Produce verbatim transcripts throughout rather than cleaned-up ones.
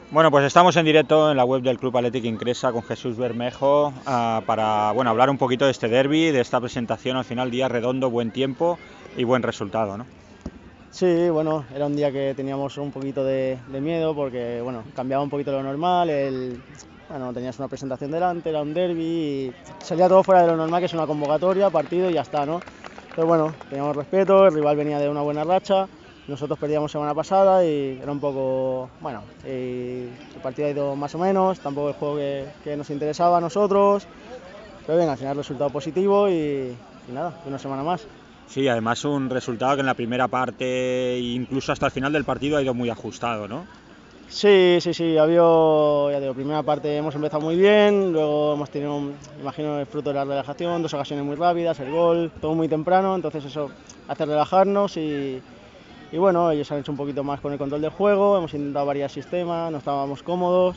Bueno, pues estamos en directo en la web del Club Athletic Incresa con Jesús Bermejo uh, para bueno, hablar un poquito de este derbi, de esta presentación. Al final, día redondo, buen tiempo y buen resultado, ¿no? Sí, bueno, era un día que teníamos un poquito de, de miedo porque, bueno, cambiaba un poquito lo normal, el, bueno, tenías una presentación delante, era un derbi y salía todo fuera de lo normal, que es una convocatoria, partido y ya está, ¿no? Pero bueno, teníamos respeto, el rival venía de una buena racha, nosotros perdíamos semana pasada y era un poco, bueno, el partido ha ido más o menos, tampoco el juego que, que nos interesaba a nosotros, pero bien, al final resultado positivo y, y nada, una semana más. Sí, además un resultado que en la primera parte, incluso hasta el final del partido, ha ido muy ajustado, ¿no? Sí, sí, sí, ha habido, ya digo, primera parte hemos empezado muy bien, luego hemos tenido, imagino, el fruto de la relajación, dos ocasiones muy rápidas, el gol, todo muy temprano, entonces eso hace relajarnos y, y bueno, ellos han hecho un poquito más con el control del juego, hemos intentado variar sistemas, no estábamos cómodos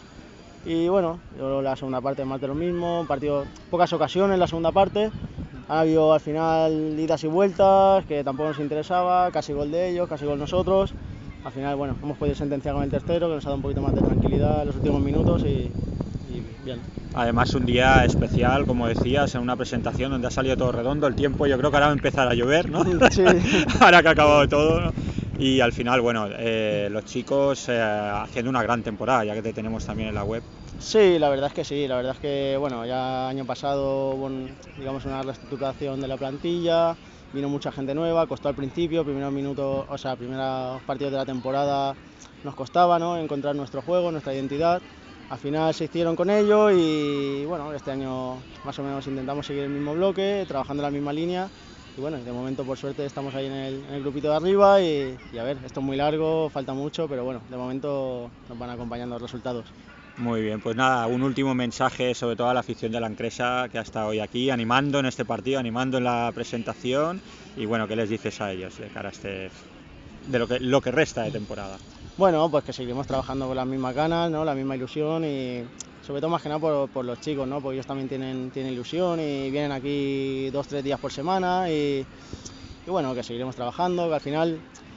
y bueno, yo la segunda parte más de lo mismo, partido, pocas ocasiones en la segunda parte, ha habido al final idas y vueltas que tampoco nos interesaba, casi gol de ellos, casi gol nosotros. Al final, bueno, hemos podido sentenciar con el tercero, que nos ha dado un poquito más de tranquilidad en los últimos minutos y, y bien. Además, un día especial, como decías, en una presentación donde ha salido todo redondo. El tiempo, yo creo que ahora va a empezar a llover, ¿no? Sí. Ahora que ha acabado todo, ¿no? Y al final, bueno, eh, los chicos eh, haciendo una gran temporada, ya que te tenemos también en la web. Sí, la verdad es que sí, la verdad es que, bueno, ya año pasado hubo, un, digamos, una reestructuración de la plantilla, vino mucha gente nueva, costó al principio, primeros minutos, o sea, primeros partidos de la temporada nos costaba, ¿no?, encontrar nuestro juego, nuestra identidad. Al final se hicieron con ello y bueno, este año más o menos intentamos seguir el mismo bloque, trabajando en la misma línea y bueno, de momento por suerte estamos ahí en el, en el grupito de arriba y, y a ver, esto es muy largo, falta mucho, pero bueno, de momento nos van acompañando los resultados. Muy bien, pues nada, un último mensaje sobre todo a la afición de la Incresa que ha estado hoy aquí animando en este partido, animando en la presentación y bueno, ¿qué les dices a ellos de cara a este, de lo que, lo que resta de temporada? Bueno, pues que seguimos trabajando con las mismas ganas, ¿no?, la misma ilusión y sobre todo más que nada por, por los chicos, ¿no?, porque ellos también tienen, tienen ilusión y vienen aquí dos, tres días por semana y, y bueno, que seguiremos trabajando, que al final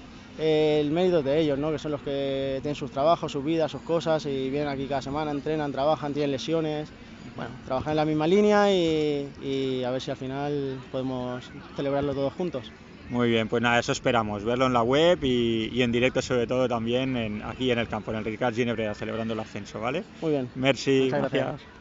eh, el mérito es de ellos, ¿no?, que son los que tienen sus trabajos, sus vidas, sus cosas y vienen aquí cada semana, entrenan, trabajan, tienen lesiones, bueno, trabajan en la misma línea y, y a ver si al final podemos celebrarlo todos juntos. Muy bien, pues nada, eso esperamos, verlo en la web y, y en directo sobre todo también en, aquí en el campo, en el Ricard Ginebra, celebrando el ascenso, ¿vale? Muy bien. Merci, Muchas gracias. gracias.